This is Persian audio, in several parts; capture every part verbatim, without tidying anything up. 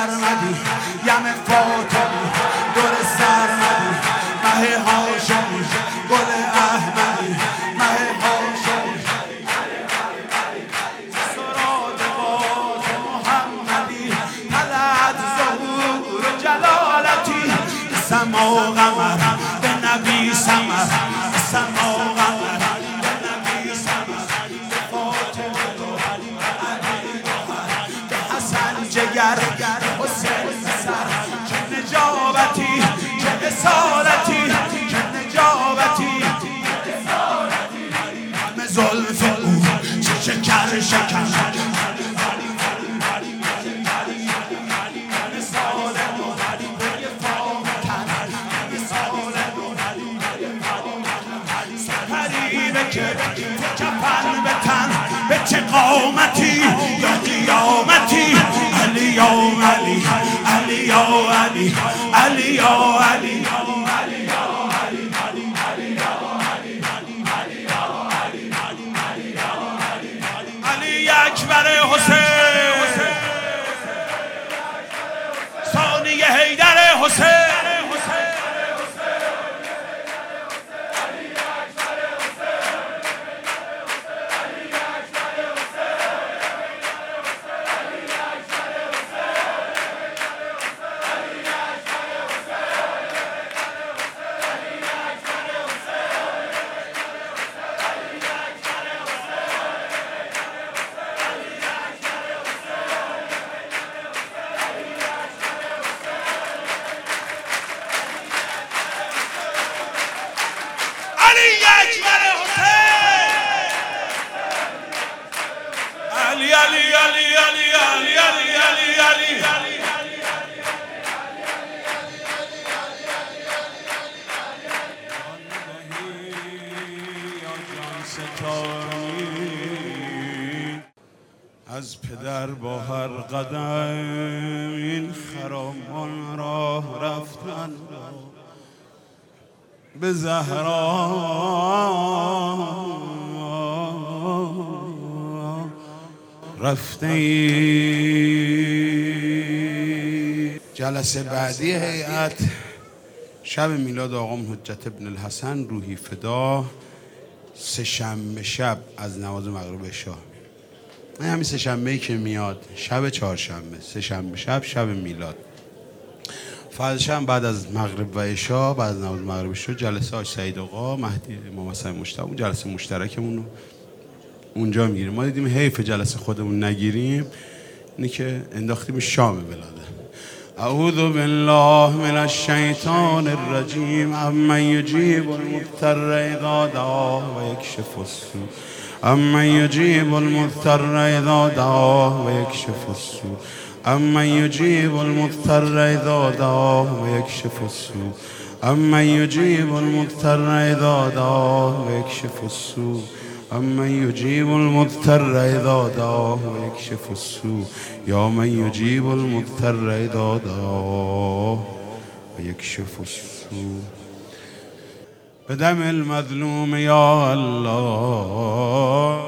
سرمدی یم فاطمی دور سرمدی مه هاشمی گل احمدی مه هاشمی سراد باز محمدی طلعت ظهور جلالتی سما و قمر به نبی سمر سما و قمر به نبی سمر به فاطمه و علی به حسن جگر حسین سر که نجابتی که اصالتی که نجابتی همه زلف او چه شکر شکر کفن به تن به چه قامتی یا قیامتی علی یا علی علی یا علی علی یا علی علی اکبر حسین ثانی حیدر حسین علی علی علی علی علی علی علی علی از پدر با هر قدم این خرامان راه رفتن به زهرا رفته ای. جلسه بعدی هیئت شب میلاد آقام حجت ابن الحسن روحی فدا سه شنبه شب از نماز مغرب عشا. این همین سه شنبه‌ای که میاد شب چهارشنبه سه شنبه شب شب میلاد. فرضش هم بعد از مغرب و عشا بعد از نماز مغرب عشا جلسه آج سعید آقا مهدی امام حسین مجتبی اون جلسه مشترکمون رو اونجا میگیریم. ما دیدیم حیف جلسه خودمون نگیریم اینی که انداختیم شام بلاده. اعوذ بالله من الشیطان الرجیم امن یجیب المضطر اذا دعاه و یکشف السوء امن یجیب المضطر اذا دعاه و یکشف السوء امن یجیب المضطر اذا دعاه و یکشف السوء امن یجیب المضطر اذا دعاه و یکشف السوء امن یجیب المضطر اذا دعاه و یکشف السوء یا من یجیب المضطر اذا دعاه و یکشف السوء بدم المظلوم یا الله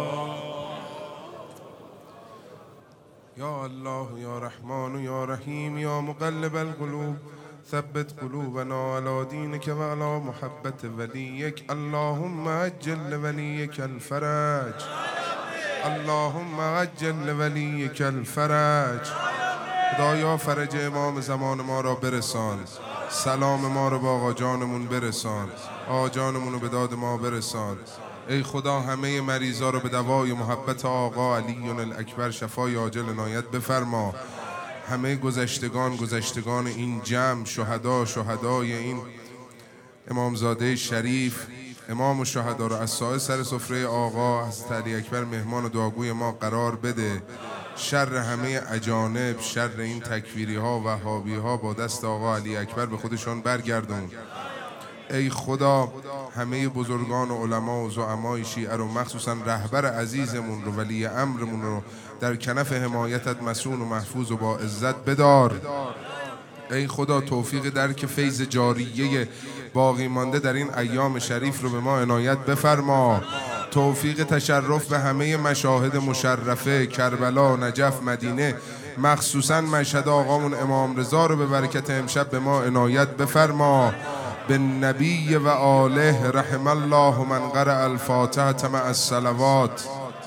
یا الله یا رحمان یا رحیم یا مقلب القلوب ثبت قلوبنا على دينك وعلى محبة وليك اللهم عجل لوليك الفرج اللهم عجل لوليك الفرج خدایا فرج امام زمان ما را برسان، سلام ما را با آقا جانمون برسان، آقا جانمون رو به داد ما برسان. ای خدا همه مریضا رو به دوای محبت آقا علی الاکبر شفای عاجل عنایت بفرما. همه گذشتگان گذشتگان این جمع، شهدا شهدای این امامزاده شریف، امام و شهدا رو از سایه سر سفره آقا حضرت علی اکبر مهمان و دعاگوی ما قرار بده. شر همه اجانب، شر این تکفیری ها و وهابی ها با دست آقا علی اکبر به خودشان برگردون. ای خدا همه بزرگان و علما و زعمای شیعه رو مخصوصا رهبر عزیزمون رو ولی امرمون رو در کنف حمایتت مسون و محفوظ و با عزت بدار. ای خدا توفیق درک فیض جاریه باقی مانده در این ایام شریف رو به ما عنایت بفرما. توفیق تشرف به همه مشاهد مشرفه کربلا، نجف، مدینه، مخصوصا مشهد آقامون امام رضا رو به برکت امشب به ما عنایت بفرما. به نبی و آله رحم الله من قرأ الفاتحة مع الصلوات.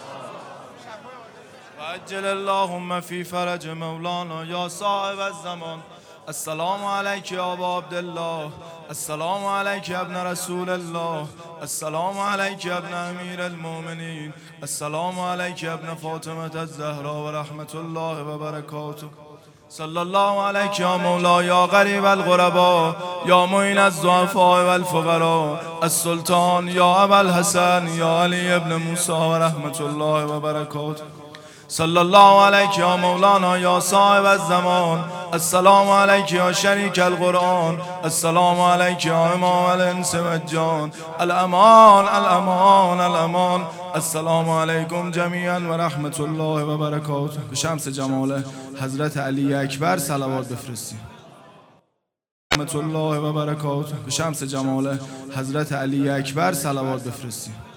وعجل اللهم في فرج مولانا یا صاحب الزمان. السلام عليك يا ابا عبد الله، السلام عليك يا ابن رسول الله، السلام عليك يا ابن امير المؤمنين، السلام عليك يا ابن فاطمة الزهراء ورحمة الله وبركاته. صلى الله عليك يا مولا يا غريب الغرباء يا معين الضعفاء والفقراء السلطان يا ابا الحسن يا علي ابن موسى ورحمة الله وبركاته. صلى الله عليك يا مولانا يا صاحب الزمان. السلام عليك يا شريك القرآن، السلام عليك يا إمام الإنس والجان. الأمان الأمان الأمان. السلام عليكم جميعا ورحمة الله وبركاته. به شمس جمال حضرت علی اکبر صلوات بفرستیم. رحمة الله وبركاته. به شمس جمال حضرت علی اکبر صلوات بفرستیم.